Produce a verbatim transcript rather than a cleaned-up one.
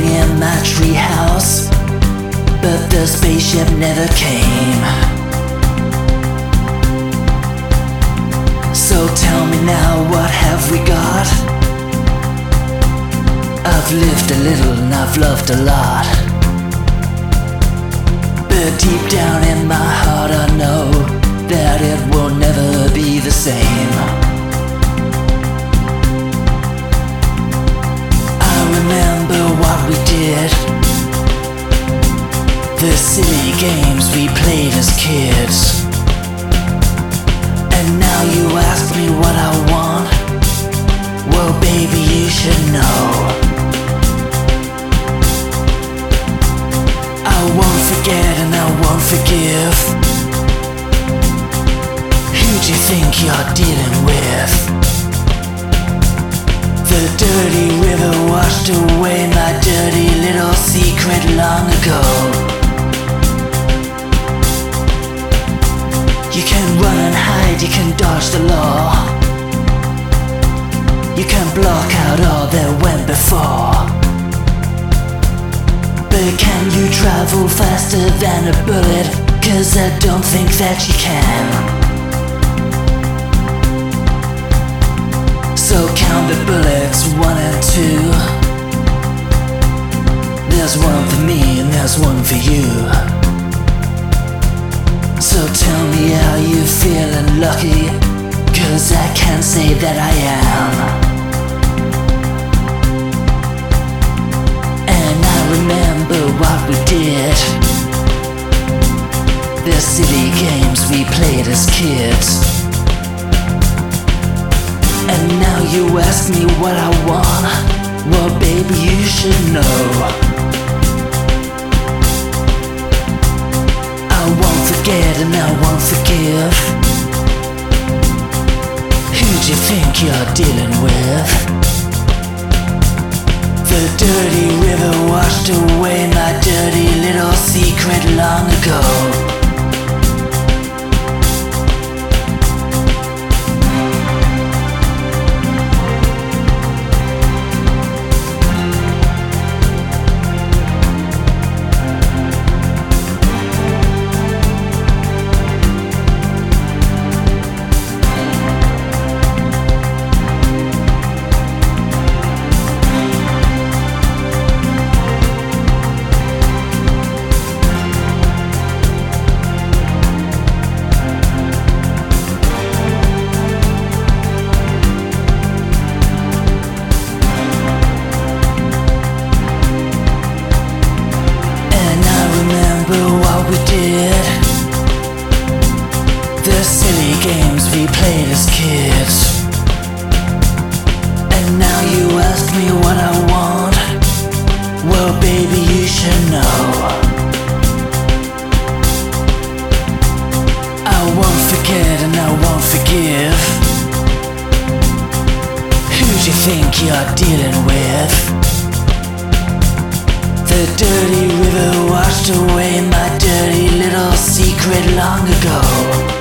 in my treehouse, but the spaceship never came. So tell me now, what have we got? I've lived a little and I've loved a lot, but deep down in my heart I know that it will never be the same. I remember what we did, the silly games we played as kids. And now you ask me what I want. Well, baby, you should know I won't forget and I won't forgive. Who do you think you're dealing with? The dirty river washed away my dirty little secret long ago. You can run and hide, you can dodge the law, you can block out all that went before. But can you travel faster than a bullet? Cause I don't think that you can. So count the bullets, one and two. There's one for me and there's one for you. So tell me how you feeling lucky, cause I can't say that I am. And I remember what we did, the silly games we played as kids. And now you ask me what I want. Well, baby, you should know I won't forget and I won't forgive. Who do you think you're dealing with? The dirty river washed away my dirty little secret long ago. The silly games we played as kids. And now you ask me what I want. Well, baby, you should know I won't forget and I won't forgive. Who do you think you're dealing with? The dirty river washed away my dirty little secret long ago.